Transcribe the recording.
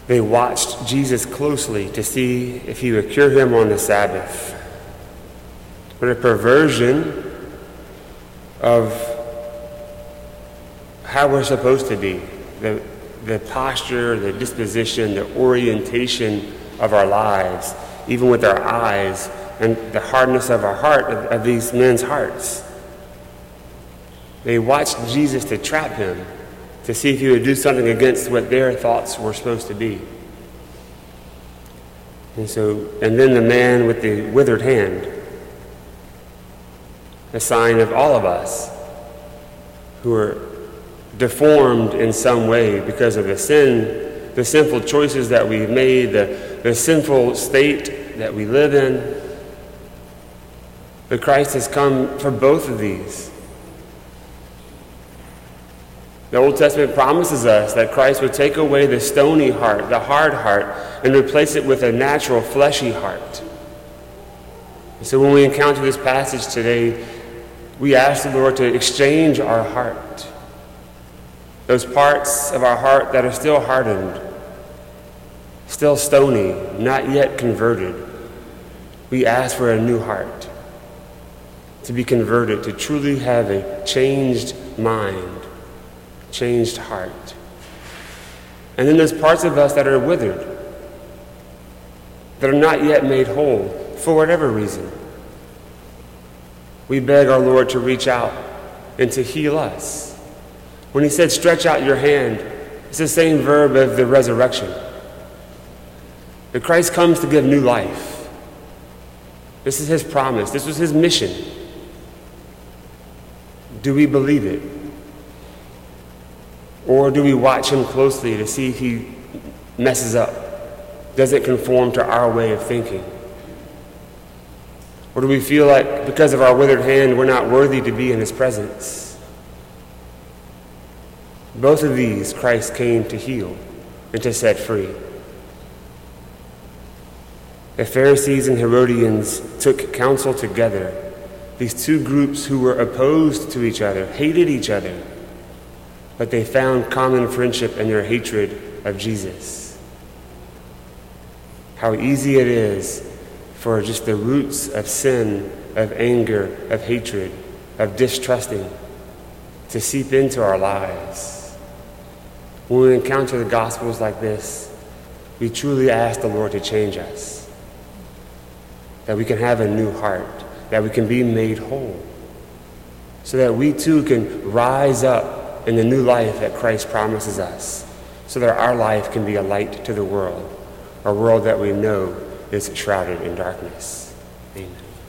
They watched Jesus closely to see if he would cure him on the Sabbath. But a perversion of how we're supposed to be, the posture, the disposition, the orientation of our lives, even with our eyes, and the hardness of our heart, of these men's hearts. They watched Jesus to trap him, to see if he would do something against what their thoughts were supposed to be. And then the man with the withered hand, a sign of all of us who are deformed in some way because of the sinful choices that we've made, the sinful state that we live in. But Christ has come for both of these. The Old Testament promises us that Christ would take away the stony heart, the hard heart, and replace it with a natural, fleshy heart. And so when we encounter this passage today, we ask the Lord to exchange our heart. Those parts of our heart that are still hardened, still stony, not yet converted. We ask for a new heart, to be converted, to truly have a changed mind, changed heart. And then there's parts of us that are withered, that are not yet made whole, for whatever reason. We beg our Lord to reach out and to heal us. When he said, stretch out your hand, it's the same verb of the resurrection. That Christ comes to give new life. This is his promise. This was his mission. Do we believe it? Or do we watch him closely to see if he messes up? Does it conform to our way of thinking? Or do we feel like because of our withered hand, we're not worthy to be in his presence? Both of these Christ came to heal and to set free. The Pharisees and Herodians took counsel together. These two groups who were opposed to each other, hated each other, but they found common friendship in their hatred of Jesus. How easy it is for just the roots of sin, of anger, of hatred, of distrusting to seep into our lives. When we encounter the Gospels like this, we truly ask the Lord to change us, that we can have a new heart, that we can be made whole, so that we too can rise up in the new life that Christ promises us, so that our life can be a light to the world, a world that we know is shrouded in darkness. Amen.